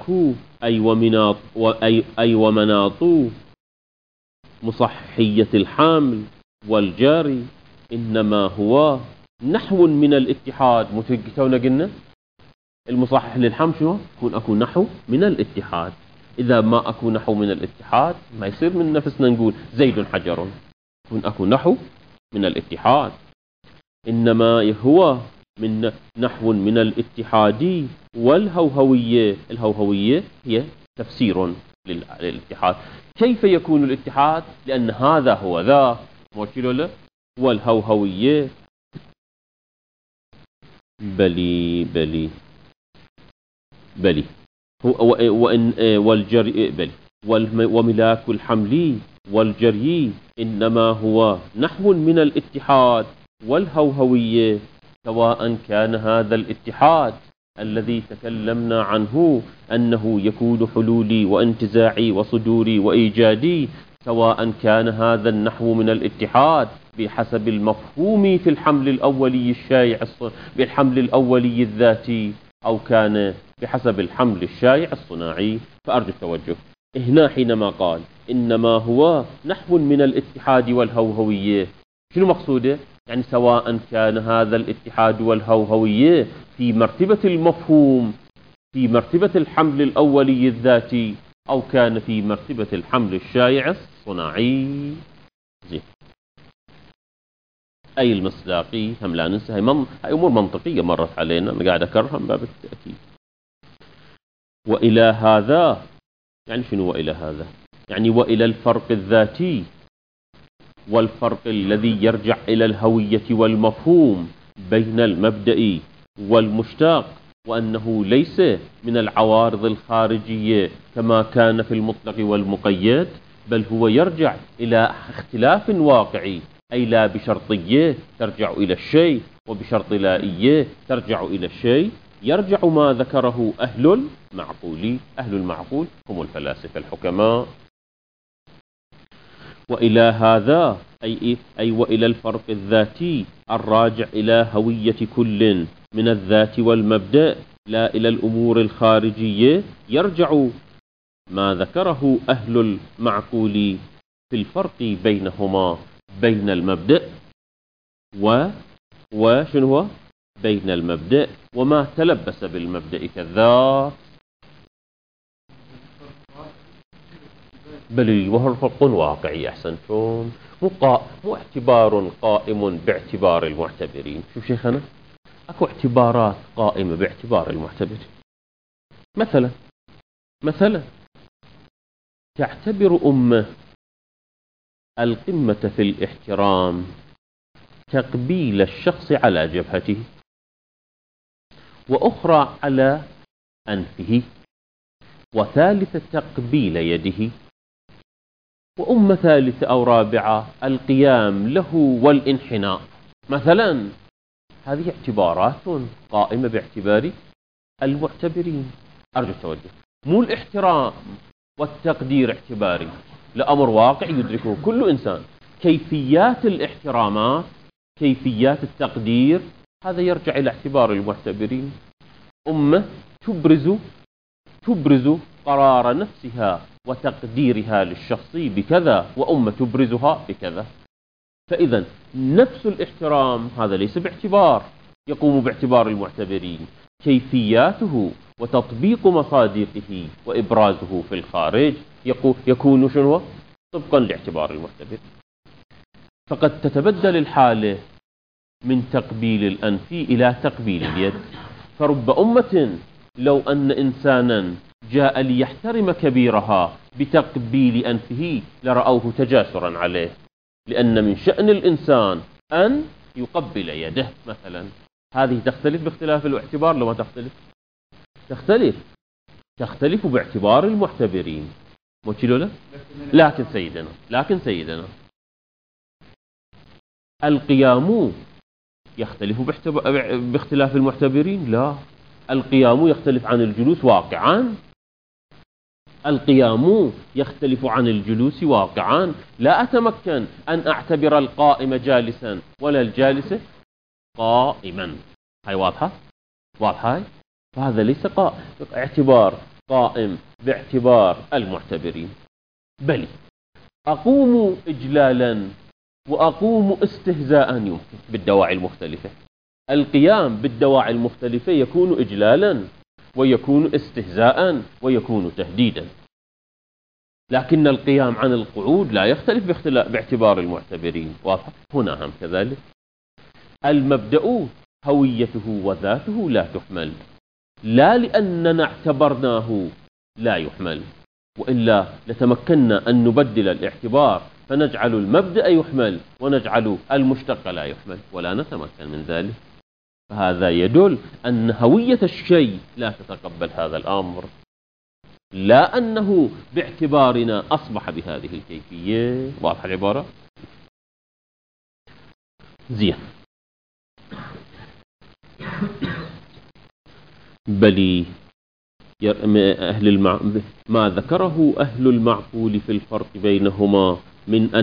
أي ومناط مصححية الحمل والجاري إنما هو نحو من الاتحاد. تونا قلنا المصحح للحمل شنو؟ أكون نحو من الاتحاد. إذا ما أكون نحو من الاتحاد ما يصير من نفسنا نقول زيد حجر. أكون نحو من الاتحاد، إنما هو من نحو من الاتحاد والهوهوية. الهوهوية هي تفسير للاتحاد. كيف يكون الاتحاد؟ لأن هذا هو ذا موكل له. والهوهوية بلي وإن والجري بلي وملاك الحمل والجري إنما هو نحو من الاتحاد والهوهوية، سواء كان هذا الاتحاد الذي تكلمنا عنه أنه يكون حلولي وانتزاعي وصدوري وإيجادي، سواء كان هذا النحو من الاتحاد بحسب المفهوم في الحمل الأولي الشائع بالحمل الأولي الذاتي، أو كان بحسب الحمل الشائع الصناعي. فأرجو التوجه هنا حينما قال إنما هو نحو من الاتحاد والهوهوية، شنو مقصوده؟ يعني سواء كان هذا الاتحاد والهوهوية في مرتبة المفهوم في مرتبة الحمل الأولي الذاتي، أو كان في مرتبة الحمل الشائع الصناعي. زين. أي المصداقي هم لا ننسى، هاي أمور منطقية مرت علينا، أنا قاعد أكررها من باب التأكيد. وإلى هذا يعني شنو؟ وإلى هذا يعني وإلى الفرق الذاتي والفرق الذي يرجع إلى الهوية والمفهوم بين المبدئي والمشتاق، وأنه ليس من العوارض الخارجية كما كان في المطلق والمقيد، بل هو يرجع إلى اختلاف واقعي، أي لا بشرطية ترجع إلى الشيء وبشرط لائية ترجع إلى الشيء. يرجع ما ذكره أهل المعقول هم الفلاسفة الحكماء. وإلى هذا أي وإلى الفرق الذاتي الراجع إلى هوية كل من الذات والمبدأ، لا إلى الأمور الخارجية، يرجع ما ذكره أهل المعقول في الفرق بينهما بين المبدأ وشنو هو؟ بين المبدأ وما تلبس بالمبدأ كالذات. بل وهو فرق واقعي. أحسنتم. مو اعتبار قائم باعتبار المعتبرين. شوف شيخنا، أكو اعتبارات قائمة باعتبار المعتبرين. مثلا تعتبر أمة القمة في الاحترام تقبيل الشخص على جبهته، وأخرى على أنفه، وثالثة تقبيل يده، وأمة ثالثة أو رابعة القيام له والانحناء. مثلا هذه اعتبارات قائمة باعتبار المعتبرين. أرجو التوجه. مو الاحترام والتقدير اعتباري، لأمر واقع يدركه كل إنسان. كيفيات الاحترامات، كيفيات التقدير، هذا يرجع إلى اعتبار المعتبرين. أمة تبرز قرار نفسها وتقديرها للشخصي بكذا، وأمة تبرزها بكذا. فإذا نفس الاحترام هذا ليس باعتبار يقوم باعتبار المعتبرين، كيفياته وتطبيق مصادقه وإبرازه في الخارج يكون شنو؟ طبقا لاعتبار المعتبر. فقد تتبدل الحالة من تقبيل الأنف إلى تقبيل اليد. فرب أمة لو أن إنسانا جاء ليحترم كبيرها بتقبيل أنفه لرأوه تجاسرا عليه، لأن من شأن الإنسان أن يقبل يده مثلا. هذه تختلف باختلاف الاعتبار لو ما تختلف؟ تختلف باعتبار المعتبرين. لكن سيدنا القيام يختلف باختلاف المعتبرين؟ لا، القيام يختلف عن الجلوس واقعا. القيام يختلف عن الجلوس واقعا. لا أتمكن أن أعتبر القائم جالسا ولا الجالس قائما. هاي واضحة؟ هاي؟ فهذا ليس اعتبار قائم باعتبار المعتبرين. بل أقوم إجلالا وأقوم استهزاء يمكن بالدواعي المختلفة. القيام بالدواعي المختلفة يكون إجلالا ويكون استهزاء ويكون تهديدا. لكن القيام عن القعود لا يختلف باعتبار المعتبرين. واضح؟ هنا هم كذلك. المبدأ هويته وذاته لا تحمل، لا لأننا اعتبرناه لا يحمل، وإلا لتمكنا أن نبدل الاعتبار فنجعل المبدأ يحمل ونجعل المشتق لا يحمل، ولا نتمكن من ذلك. فهذا يدل أن هوية الشيء لا تتقبل هذا الأمر، لا أنه باعتبارنا أصبح بهذه الكيفية. واضح العبارة؟ زين. بل ما ذكره أهل المعقول في الفرق بينهما من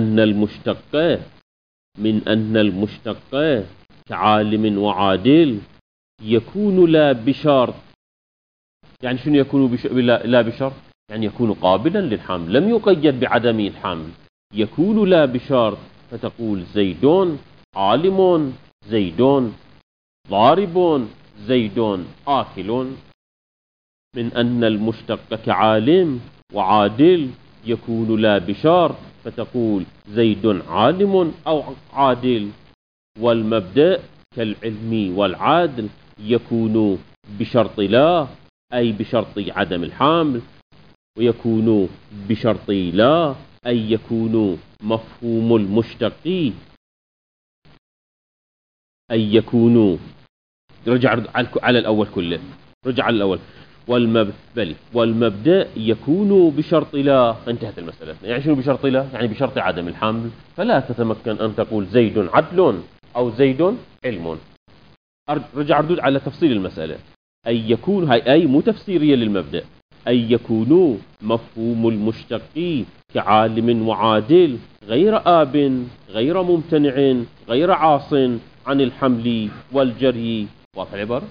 أن المشتق كعالم وعادل يكون لا بشرط. يعني شنو يكون لا بشرط؟ يعني يكون قابلا للحمل، لم يقيد بعدم الحمل. يكون لا بشرط، فتقول زيد عالم، زيد ضارب، زيد آكل. من أن المشتق كعالم وعادل يكون لا بشرط، فتقول زيد عالم أو عادل. والمبدأ كالعلم والعدل يكون بشرط لا، أي بشرط عدم الحمل، ويكون بشرط لا أي يكون مفهوم المشتق، أي يكون. رجع على الأول كله، رجع على الأول. والمبدأ يكون بشرط لا. انتهت المسألة. يعني شنو بشرط لا؟ يعني بشرط عدم الحمل. فلا تتمكن أن تقول زيد عدل أو زيد علم. رجع ردود على تفصيل المسألة. أي يكون، هاي أي مو تفسيرية للمبدأ. أي يكون مفهوم المشتق كعالم وعادل غير آب، غير ممتنع، غير عاص عن الحمل والجري. واضح العبارة؟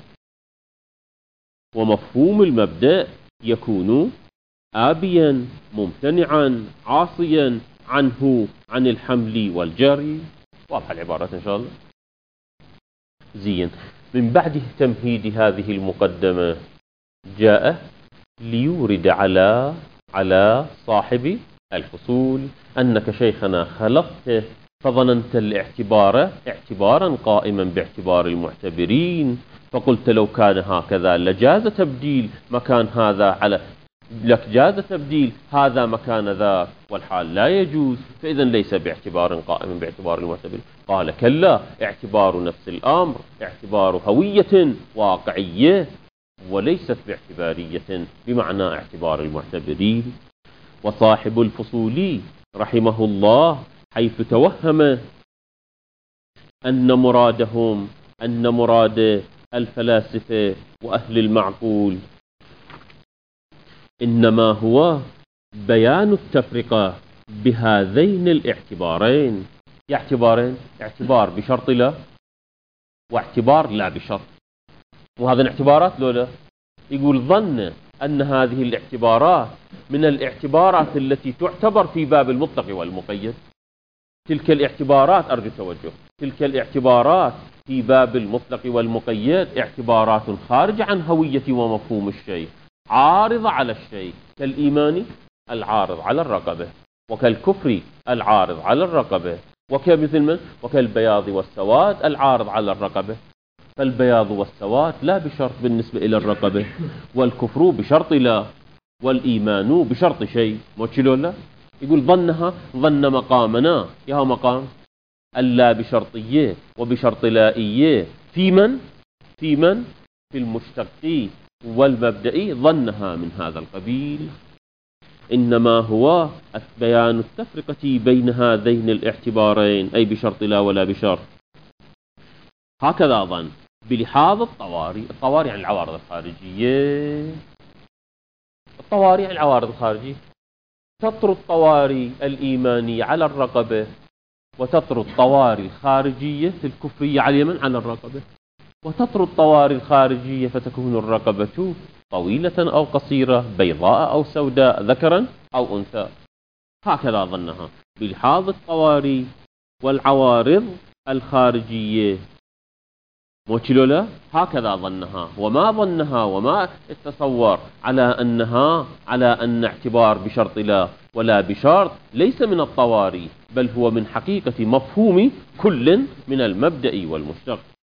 ومفهوم المبدأ يكون آبيا ممتنعا عاصيا عنه عن الحمل والجري. واضح العبارة إن شاء الله؟ زين. من بعد تمهيد هذه المقدمة جاء ليورد على صاحب الفصول أنك شيخنا خلقت فظننت الاعتبار اعتبارا قائما باعتبار المعتبرين، فقلت لو كان هكذا لجاز تبديل مكان هذا لك جاز تبديل هذا مكان ذاك، والحال لا يجوز، فإذا ليس باعتبار قائم باعتبار المعتبر. قال كلا، اعتبار نفس الأمر اعتبار هوية واقعية وليست باعتبارية بمعنى اعتبار المعتبرين. وصاحب الفصول رحمه الله حيث توهم أن مراد الفلاسفة وأهل المعقول إنما هو بيان التفرقة بهذين الاعتبارين. اعتبارين، اعتبار بشرط لا، واعتبار لا بشرط. وهذا الاعتبارات لولا يقول ظن أن هذه الاعتبارات من الاعتبارات التي تعتبر في باب المطلق والمقيد. تلك الاعتبارات، أرجو التوجه، تلك الاعتبارات في باب المطلق والمقيد اعتبارات خارجة عن هوية ومفهوم الشيء، عارضة على الشيء، كالإيمان العارض على الرقبة، وكالكفر العارض على الرقبة، وكمثل من وكالبياض والسواد العارض على الرقبة. فالبياض والسواد لا بشرط بالنسبة إلى الرقبة، والكفر بشرط لا، والإيمان بشرط شيء. موشلو لا يقول ظنها ظن مقامنا، يا مقام اللا بشرطية وبشرط لائية في من في المشتق والمبدئي، ظنها من هذا القبيل. إنما هو بيان التفرقة بين هذين الاعتبارين، أي بشرط لا ولا بشرط. هكذا ظن بلحاظ الطوارئ. الطوارئ يعني العوارض الخارجية. الطوارئ يعني العوارض الخارجية. تطرد الطوارئ الإيمانية على الرقبة، وتطرد الطوارئ الخارجية الكفرية على اليمن على الرقبة، وتطرد الطوارئ الخارجية فتكون الرقبة طويلة أو قصيرة، بيضاء أو سوداء، ذكرا أو أنثى. هكذا ظنها بلحاظ الطوارئ والعوارض الخارجية. موشلولا هكذا ظنها، وما ظنها وما اتصور على أن اعتبار بشرط لا ولا بشرط ليس من الطوارئ، بل هو من حقيقة مفهوم كل من المبدأ والمشتق.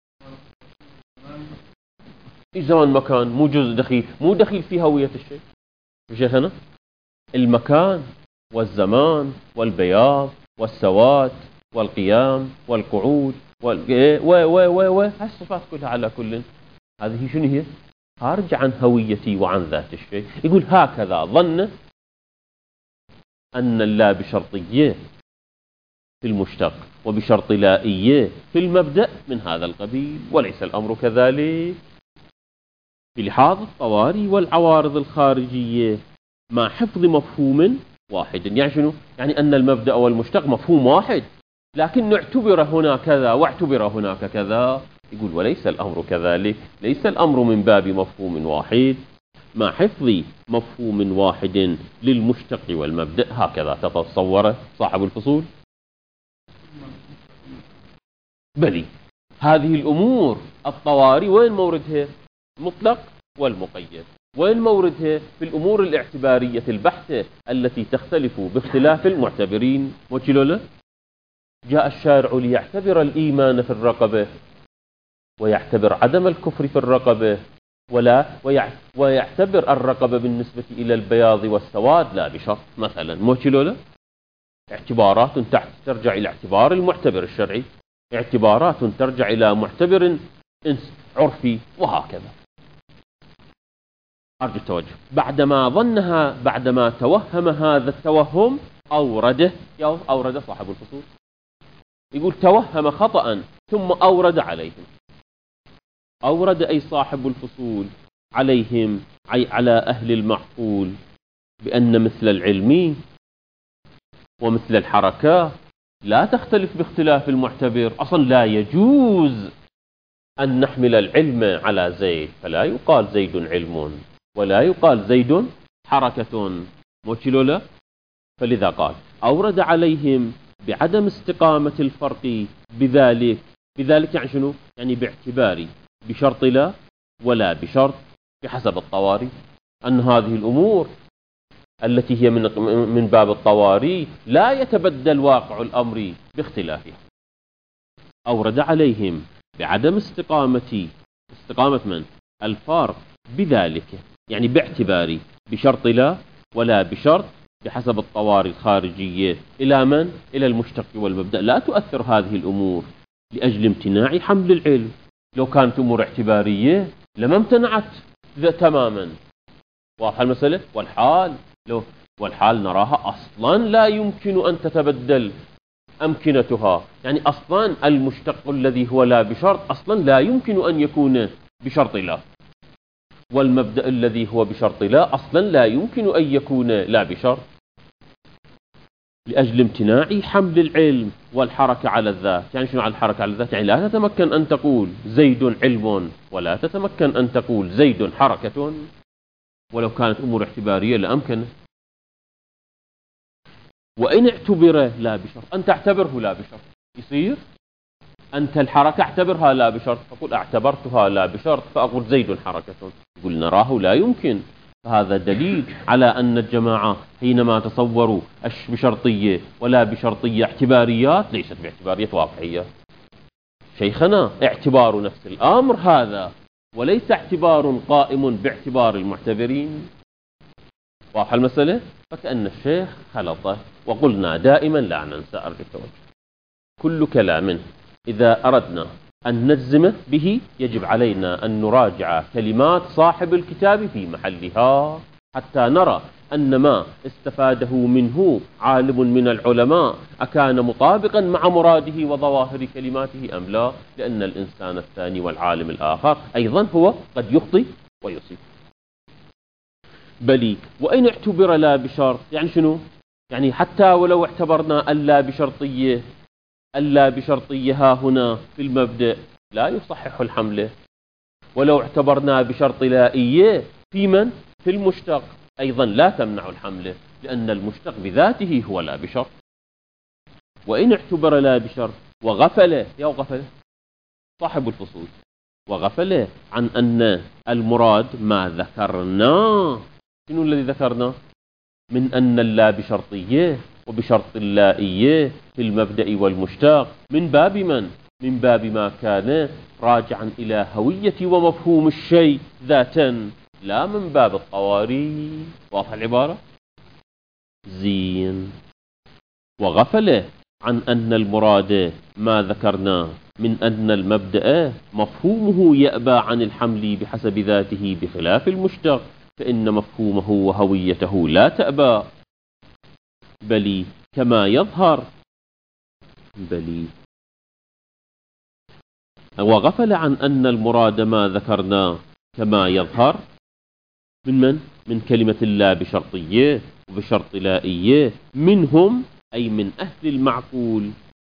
الزمان مكان مو جزء دخيل، مو دخيل في هوية الشيء. شيخنا المكان والزمان والبياض والسواد والقيام والقعود هالصفات كلها على كل، هذه شنو هي؟ خارج عن هويتي وعن ذات الشيء. يقول هكذا ظن أن اللا بشرطية في المشتق وبشرط لائية في المبدأ من هذا القبيل، وليس الأمر كذلك. بلحاظ الطوارئ والعوارض الخارجية مع حفظ مفهوم واحد. يعني شنو؟ يعني أن المبدأ والمشتق مفهوم واحد، لكن اعتبر هنا كذا واعتبر هناك كذا. يقول وليس الأمر كذلك، ليس الأمر من باب مفهوم واحد مع حفظ مفهوم واحد للمشتق والمبدأ. هكذا تتصور صاحب الفصول. بلي هذه الأمور الطوارئ وين موردها؟ مطلق والمقيد. وين موردها؟ في الأمور الاعتبارية البحتة التي تختلف باختلاف المعتبرين. وكيلولا جاء الشارع ليعتبر الإيمان في الرقبة، ويعتبر عدم الكفر في الرقبة، ويعتبر الرقبة بالنسبة إلى البياض والسواد لا بشرط مثلا. موشلولا اعتبارات ترجع إلى اعتبار المعتبر الشرعي، اعتبارات ترجع إلى معتبر عرفي، وهكذا. أرجو التوجه. بعدما توهم هذا التوهم أورد صاحب الفصول. يقول توهم خطأ ثم أورد عليهم. أورد أي صاحب الفصول عليهم، على أهل المعقول، بأن مثل العلم ومثل الحركة لا تختلف باختلاف المعتبر. أصلا لا يجوز أن نحمل العلم على زيد، فلا يقال زيد علم ولا يقال زيد حركة. موشلولا فلذا قال أورد عليهم بعدم استقامة الفرق بذلك يعني شنو؟ يعني باعتبار بشرط لا ولا بشرط بحسب الطوارئ، أن هذه الأمور التي هي من باب الطوارئ لا يتبدل واقع الأمر باختلافها. أورد عليهم بعدم استقامة من؟ الفارق بذلك، يعني باعتبار بشرط لا ولا بشرط بحسب الطوارئ الخارجية. إلى من؟ إلى المشتق والمبدأ. لا تؤثر هذه الأمور لأجل امتناع حمل العلم. لو كانت أمور اعتبارية لما امتنعت تماما. واضحة المسألة؟ والحال نراها أصلا لا يمكن أن تتبدل أمكنتها. يعني أصلا المشتق الذي هو لا بشرط أصلا لا يمكن أن يكون بشرط لا، والمبدأ الذي هو بشرط لا أصلا لا يمكن أن يكون لا بشرط. لأجل امتناع حمل العلم والحركة على الذات. يعني شنو على الحركة على الذات؟ يعني لا تتمكن أن تقول زيد علم ولا تتمكن أن تقول زيد حركة، ولو كانت أمور اعتبارية لأمكن. وإن اعتبر لا بشرط، أن تعتبره لا بشرط يصير أنت الحركة اعتبرها لا بشرط، فقل اعتبرتها لا بشرط فأقول زيد حركة، يقول نراه لا يمكن. فهذا دليل على أن الجماعة حينما تصوروا بشرطية ولا بشرطية اعتباريات ليست باعتبارية واقعية. شيخنا اعتبار نفس الأمر هذا، وليس اعتبار قائم باعتبار المعتبرين. واضح المسألة؟ فكأن الشيخ خلطه. وقلنا دائما لا ننسى أرجو كل كلام إذا أردنا أن نجزم به يجب علينا أن نراجع كلمات صاحب الكتاب في محلها، حتى نرى أن ما استفاده منه عالم من العلماء أكان مطابقا مع مراده وظواهر كلماته أم لا، لأن الإنسان الثاني والعالم الآخر أيضا هو قد يخطئ ويصيب. بل وإن اعتبر لا بشرط، يعني شنو؟ يعني حتى ولو اعتبرنا اللا بشرطية، اللا بشرطية ها هنا في المبدأ لا يصحح الحملة. ولو اعتبرنا بشرط لائية في من؟ في المشتق أيضا لا تمنع الحملة، لأن المشتق بذاته هو لا بشرط. وإن اعتبر لا بشرط وغفل، يا غفل صاحب الفصول، وغفل عن أن المراد ما ذكرناه. شنو الذي ذكرناه؟ من أن اللا بشرطية وبشرط اللائية في المبدأ والمشتق من باب من؟ من باب ما كان راجعا إلى هوية ومفهوم الشيء ذاتا، لا من باب الطواري. واضح العبارة؟ زين. وغفل عن أن المراد ما ذكرناه من أن المبدأ مفهومه يأبى عن الحمل بحسب ذاته بخلاف المشتق، فإن مفهومه وهويته لا تأبى. بل كما يظهر، وغفل عن أن المراد ما ذكرناه كما يظهر من كلمة لا بشرطية وبشرط لائية منهم، أي من أهل المعقول.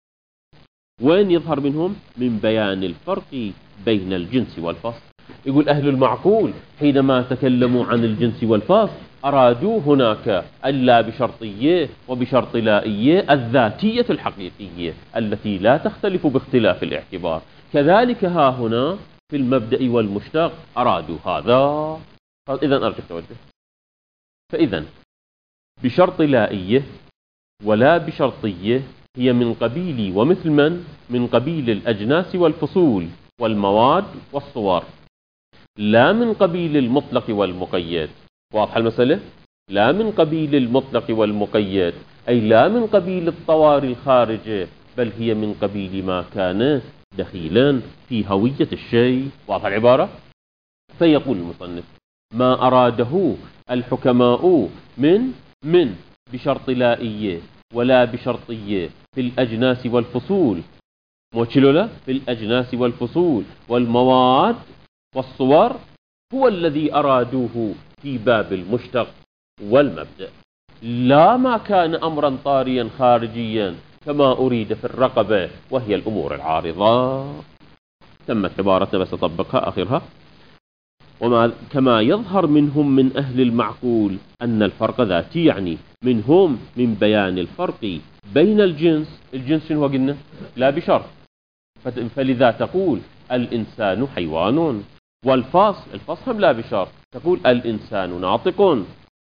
وين يظهر منهم؟ من بيان الفرق بين الجنس والفصل. يقول أهل المعقول حينما تكلموا عن الجنس والفصل أرادوا هناك اللا بشرطية وبشرط لائية الذاتية الحقيقية التي لا تختلف باختلاف الاعتبار. كذلك ها هنا في المبدأ والمشتق أرادوا هذا. إذن أرجو توجه. فإذن بشرط لائية ولا بشرطية هي من قبيل ومثل من قبيل الأجناس والفصول والمواد والصور، لا من قبيل المطلق والمقيد. واضح المسألة؟ لا من قبيل المطلق والمقيد، أي لا من قبيل الطوارئ الخارجة، بل هي من قبيل ما كان دخيلا في هوية الشيء. واضح العبارة؟ فيقول المصنف ما أراده الحكماء من بشرط لائية ولا بشرطية في الأجناس والفصول، موشلولا في الأجناس والفصول والمواد والصور، هو الذي أرادوه في باب المشتق والمبدأ، لا ما كان أمرا طاريا خارجيا كما أريد في الرقبة وهي الأمور العارضة. تمت عبارتنا بس أطبقها آخرها. كما يظهر منهم من أهل المعقول أن الفرق ذاتي، يعني منهم من بيان الفرق بين الجنس هو قلنا لا بشرط، فلذا تقول الإنسان حيوان، الفصل هم لا بشرط، تقول الإنسان ناطق.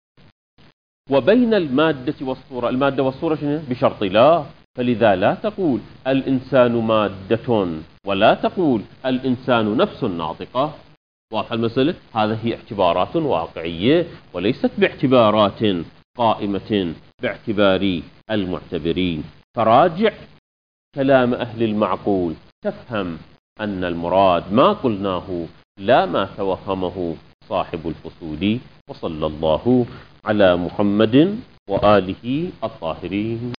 وبين المادة والصورة، المادة والصورة شنو؟ بشرط لا، فلذا لا تقول الإنسان مادة ولا تقول الإنسان نفس ناطقة. واضح المسألة؟ هذه هي اعتبارات واقعية وليست باعتبارات قائمة باعتبار المعتبرين. فراجع كلام أهل المعقول تفهم أن المراد ما قلناه لا ما توهمه صاحب الفصول. وصلى الله على محمد وآله الطاهرين.